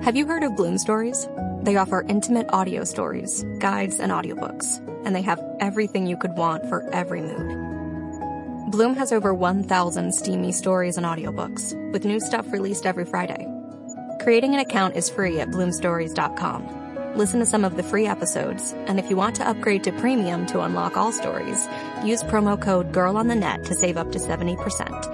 Have you heard of Bloom Stories? They offer intimate audio stories, guides, and audiobooks, and they have everything you could want for every mood. Bloom has over 1,000 steamy stories and audiobooks, with new stuff released every Friday. Creating an account is free at bloomstories.com. Listen to some of the free episodes, and if you want to upgrade to premium to unlock all stories, use promo code GIRLONTHENET to save up to 70%.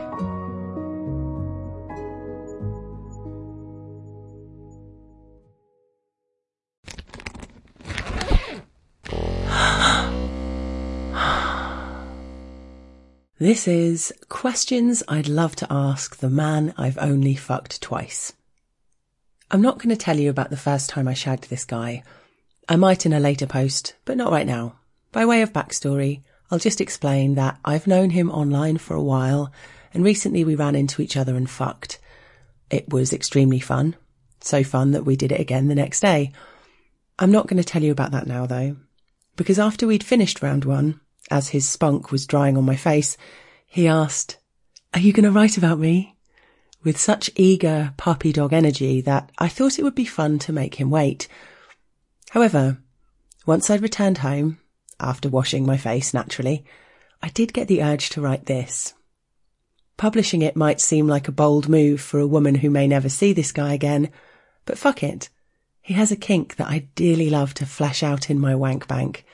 This is Questions I'd Love to Ask the Man I've Only Fucked Twice. I'm not going to tell you about the first time I shagged this guy. I might in a later post, but not right now. By way of backstory, I'll just explain that I've known him online for a while, and recently we ran into each other and fucked. It was extremely fun. So fun that we did it again the next day. I'm not going to tell you about that now though, because after we'd finished round one, as his spunk was drying on my face, he asked, "Are you going to write about me?" with such eager puppy dog energy that I thought it would be fun to make him wait. However, once I'd returned home, after washing my face naturally, I did get the urge to write this. Publishing it might seem like a bold move for a woman who may never see this guy again, but fuck it. He has a kink that I'd dearly love to flesh out in my wank bank.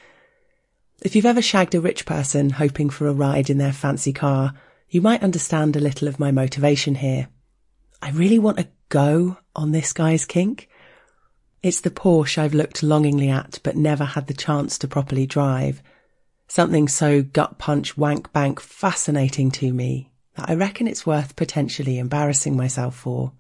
If you've ever shagged a rich person hoping for a ride in their fancy car, you might understand a little of my motivation here. I really want a go on this guy's kink. It's the Porsche I've looked longingly at but never had the chance to properly drive. Something so gut-punch wank bank fascinating to me that I reckon it's worth potentially embarrassing myself for.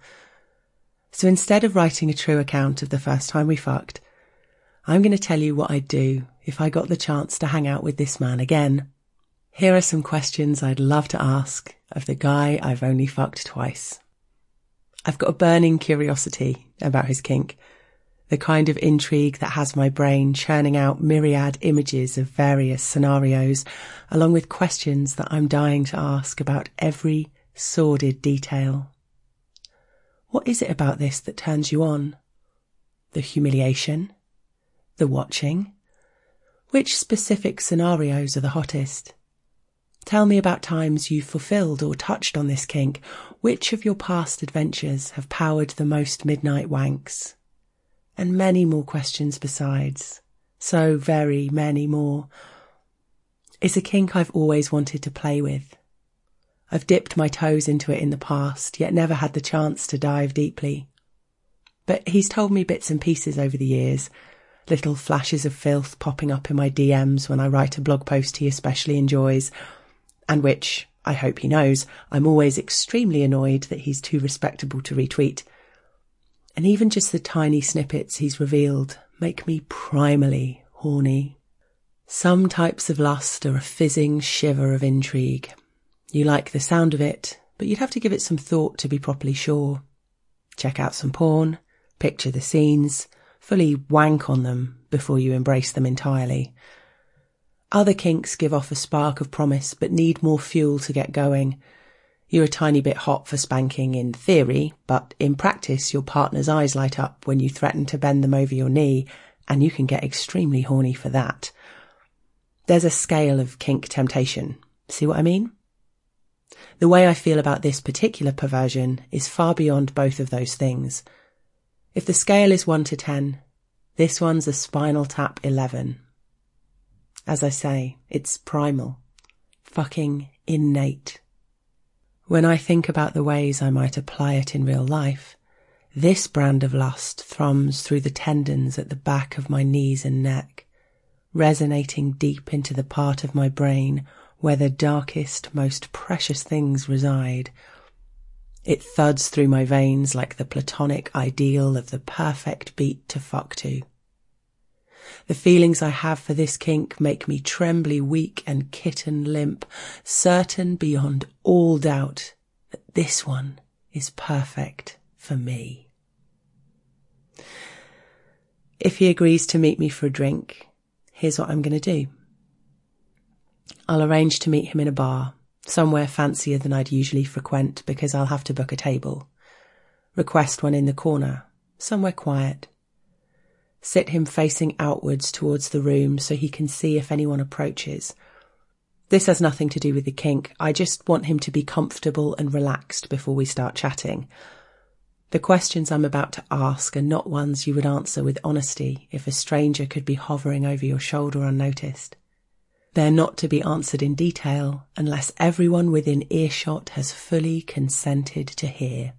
So instead of writing a true account of the first time we fucked, I'm going to tell you what I'd do if I got the chance to hang out with this man again. Here are some questions I'd love to ask of the guy I've only fucked twice. I've got a burning curiosity about his kink, the kind of intrigue that has my brain churning out myriad images of various scenarios, along with questions that I'm dying to ask about every sordid detail. What is it about this that turns you on? The humiliation? The watching? Which specific scenarios are the hottest? Tell me about times you've fulfilled or touched on this kink. Which of your past adventures have powered the most midnight wanks? And many more questions besides. So very many more. It's a kink I've always wanted to play with. I've dipped my toes into it in the past, yet never had the chance to dive deeply. But he's told me bits and pieces over the years, little flashes of filth popping up in my DMs when I write a blog post he especially enjoys, and which, I hope he knows, I'm always extremely annoyed that he's too respectable to retweet. And even just the tiny snippets he's revealed make me primally horny. Some types of lust are a fizzing shiver of intrigue. You like the sound of it, but you'd have to give it some thought to be properly sure. Check out some porn, picture the scenes, fully wank on them before you embrace them entirely. Other kinks give off a spark of promise but need more fuel to get going. You're a tiny bit hot for spanking in theory, but in practice your partner's eyes light up when you threaten to bend them over your knee, and you can get extremely horny for that. There's a scale of kink temptation. See what I mean? The way I feel about this particular perversion is far beyond both of those things. If the scale is 1 to 10, this one's a Spinal Tap 11. As I say, it's primal. Fucking innate. When I think about the ways I might apply it in real life, this brand of lust thrums through the tendons at the back of my knees and neck, resonating deep into the part of my brain where the darkest, most precious things reside. It thuds through my veins like the platonic ideal of the perfect beat to fuck to. The feelings I have for this kink make me trembly weak and kitten limp, certain beyond all doubt that this one is perfect for me. If he agrees to meet me for a drink, here's what I'm going to do. I'll arrange to meet him in a bar, somewhere fancier than I'd usually frequent because I'll have to book a table. Request one in the corner, somewhere quiet. Sit him facing outwards towards the room so he can see if anyone approaches. This has nothing to do with the kink. I just want him to be comfortable and relaxed before we start chatting. The questions I'm about to ask are not ones you would answer with honesty if a stranger could be hovering over your shoulder unnoticed. They're not to be answered in detail unless everyone within earshot has fully consented to hear.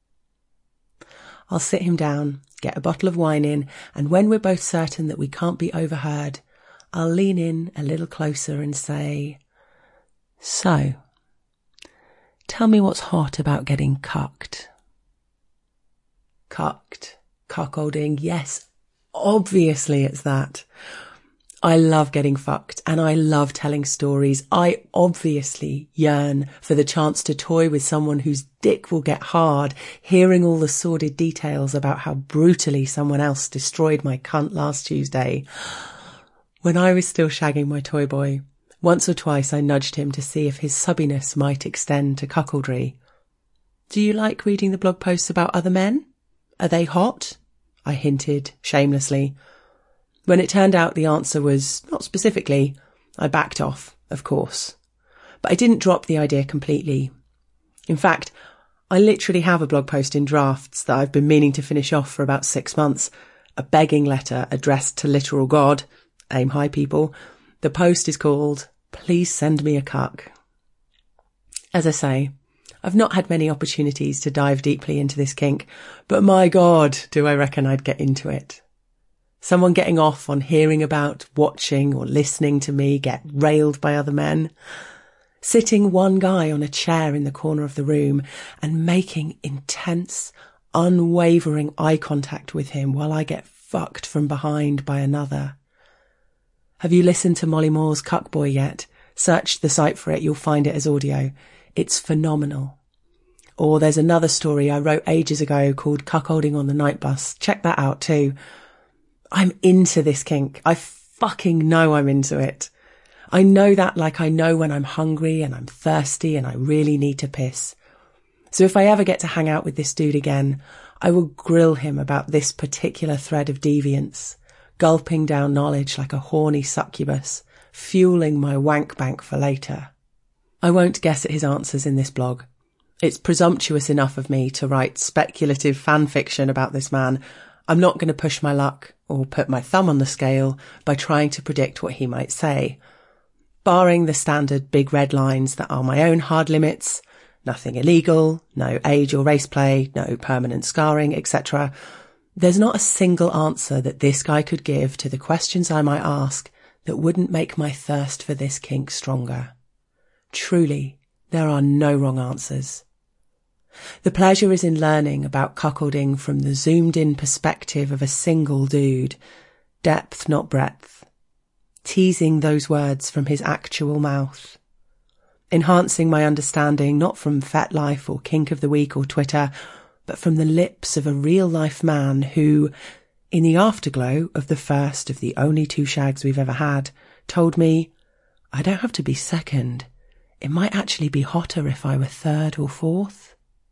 I'll sit him down, get a bottle of wine in, and when we're both certain that we can't be overheard, I'll lean in a little closer and say, "So, tell me what's hot about getting cucked." Cucked, cuckolding, yes, obviously it's that. I love getting fucked and I love telling stories. I obviously yearn for the chance to toy with someone whose dick will get hard, hearing all the sordid details about how brutally someone else destroyed my cunt last Tuesday. When I was still shagging my toy boy, once or twice I nudged him to see if his subbiness might extend to cuckoldry. "Do you like reading the blog posts about other men? Are they hot?" I hinted shamelessly. When it turned out the answer was not specifically, I backed off, of course. But I didn't drop the idea completely. In fact, I literally have a blog post in drafts that I've been meaning to finish off for about 6 months. A begging letter addressed to literal God. Aim high, people. The post is called, "Please Send Me a Cuck." As I say, I've not had many opportunities to dive deeply into this kink, but my God, do I reckon I'd get into it. Someone getting off on hearing about, watching or listening to me get railed by other men. Sitting one guy on a chair in the corner of the room and making intense, unwavering eye contact with him while I get fucked from behind by another. Have you listened to Molly Moore's Cuck Boy yet? Search the site for it, you'll find it as audio. It's phenomenal. Or there's another story I wrote ages ago called Cuckolding on the Night Bus. Check that out too. I'm into this kink. I fucking know I'm into it. I know that like I know when I'm hungry and I'm thirsty and I really need to piss. So if I ever get to hang out with this dude again, I will grill him about this particular thread of deviance, gulping down knowledge like a horny succubus, fueling my wank bank for later. I won't guess at his answers in this blog. It's presumptuous enough of me to write speculative fan fiction about this man. I'm not going to push my luck or put my thumb on the scale by trying to predict what he might say. Barring the standard big red lines that are my own hard limits, nothing illegal, no age or race play, no permanent scarring, etc., there's not a single answer that this guy could give to the questions I might ask that wouldn't make my thirst for this kink stronger. Truly, there are no wrong answers. The pleasure is in learning about cuckolding from the zoomed-in perspective of a single dude, depth not breadth, teasing those words from his actual mouth, enhancing my understanding not from FetLife or Kink of the Week or Twitter, but from the lips of a real-life man who, in the afterglow of the first of the only 2 shags we've ever had, told me, "I don't have to be second. It might actually be hotter if I were third or fourth."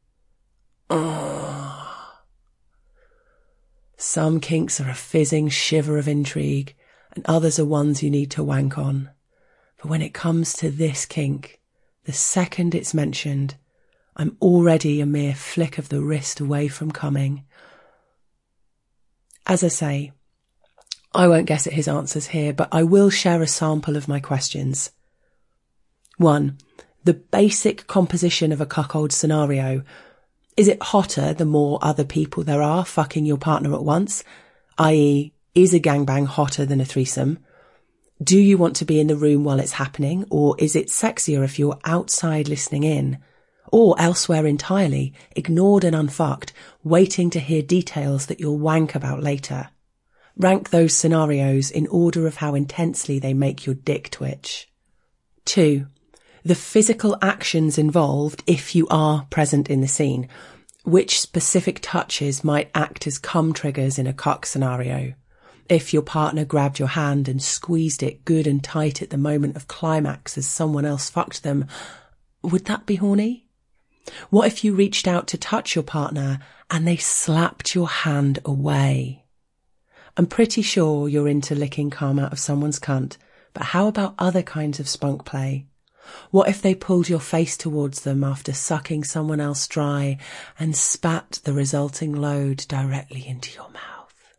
Some kinks are a fizzing shiver of intrigue, and others are ones you need to wank on. But when it comes to this kink, the second it's mentioned, I'm already a mere flick of the wrist away from coming. As I say, I won't guess at his answers here, but I will share a sample of my questions. 1. The basic composition of a cuckold scenario. Is it hotter the more other people there are fucking your partner at once? i.e., is a gangbang hotter than a threesome? Do you want to be in the room while it's happening, or is it sexier if you're outside listening in? Or elsewhere entirely, ignored and unfucked, waiting to hear details that you'll wank about later? Rank those scenarios in order of how intensely they make your dick twitch. 2. The physical actions involved if you are present in the scene. Which specific touches might act as cum triggers in a cuck scenario? If your partner grabbed your hand and squeezed it good and tight at the moment of climax as someone else fucked them, would that be horny? What if you reached out to touch your partner and they slapped your hand away? I'm pretty sure you're into licking cum out of someone's cunt, but how about other kinds of spunk play? What if they pulled your face towards them after sucking someone else dry and spat the resulting load directly into your mouth?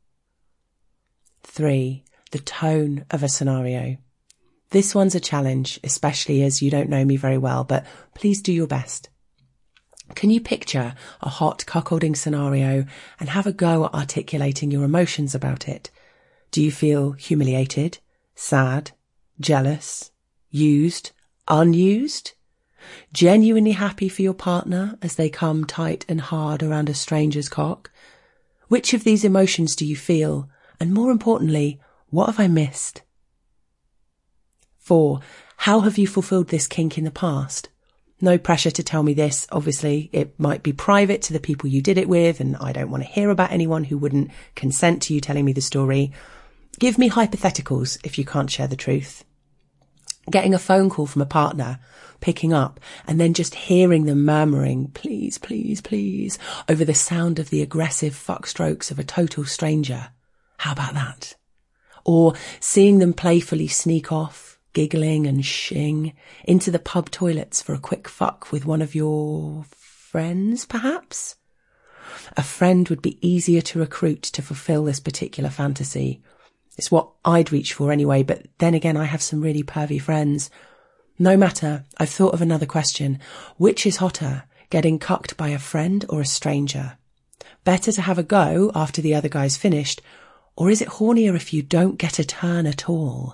3. The tone of a scenario. This one's a challenge, especially as you don't know me very well, but please do your best. Can you picture a hot cuckolding scenario and have a go at articulating your emotions about it? Do you feel humiliated, sad, jealous, used, unused? Genuinely happy for your partner as they come tight and hard around a stranger's cock? Which of these emotions do you feel? And more importantly, what have I missed? 4. How have you fulfilled this kink in the past? No pressure to tell me this. Obviously, it might be private to the people you did it with, and I don't want to hear about anyone who wouldn't consent to you telling me the story. Give me hypotheticals if you can't share the truth. Getting a phone call from a partner, picking up, and then just hearing them murmuring, please, please, please, over the sound of the aggressive fuck strokes of a total stranger. How about that? Or seeing them playfully sneak off, giggling and shing, into the pub toilets for a quick fuck with one of your friends, perhaps? A friend would be easier to recruit to fulfill this particular fantasy. It's what I'd reach for anyway, but then again, I have some really pervy friends. No matter, I've thought of another question. Which is hotter, getting cucked by a friend or a stranger? Better to have a go after the other guy's finished, or is it hornier if you don't get a turn at all?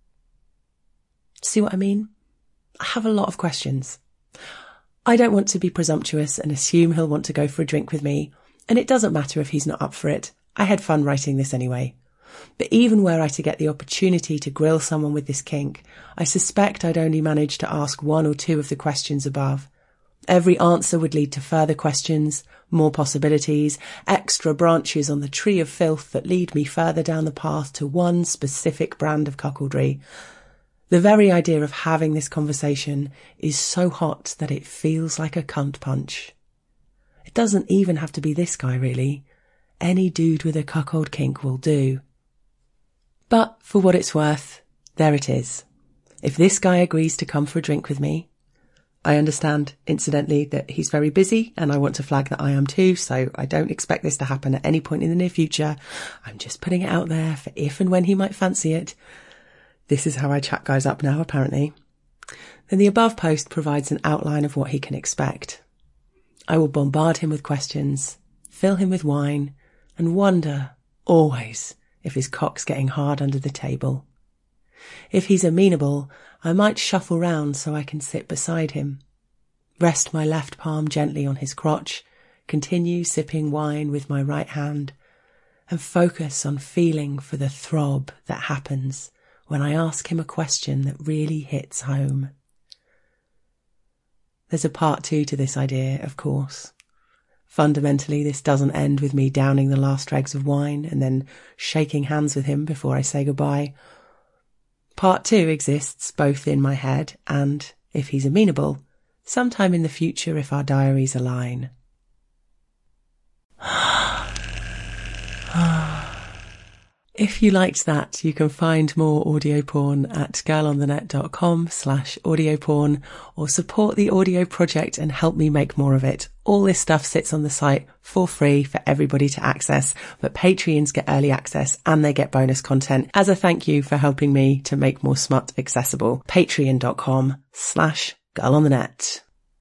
See what I mean? I have a lot of questions. I don't want to be presumptuous and assume he'll want to go for a drink with me, and it doesn't matter if he's not up for it. I had fun writing this anyway. But even were I to get the opportunity to grill someone with this kink, I suspect I'd only manage to ask 1 or 2 of the questions above. Every answer would lead to further questions, more possibilities, extra branches on the tree of filth that lead me further down the path to one specific brand of cuckoldry. The very idea of having this conversation is so hot that it feels like a cunt punch. It doesn't even have to be this guy, really. Any dude with a cuckold kink will do. But for what it's worth, there it is. If this guy agrees to come for a drink with me, I understand, incidentally, that he's very busy, and I want to flag that I am too, so I don't expect this to happen at any point in the near future. I'm just putting it out there for if and when he might fancy it. This is how I chat guys up now, apparently. Then the above post provides an outline of what he can expect. I will bombard him with questions, fill him with wine, and wonder, always, if his cock's getting hard under the table. If he's amenable, I might shuffle round so I can sit beside him, rest my left palm gently on his crotch, continue sipping wine with my right hand, and focus on feeling for the throb that happens when I ask him a question that really hits home. There's a part 2 to this idea, of course. Fundamentally, this doesn't end with me downing the last dregs of wine and then shaking hands with him before I say goodbye. Part 2 exists both in my head and, if he's amenable, sometime in the future if our diaries align. If you liked that, you can find more audio porn at girlonthenet.com/audioporn or support the audio project and help me make more of it. All this stuff sits on the site for free for everybody to access, but Patreons get early access and they get bonus content as a thank you for helping me to make more smut accessible. Patreon.com/girlonthenet.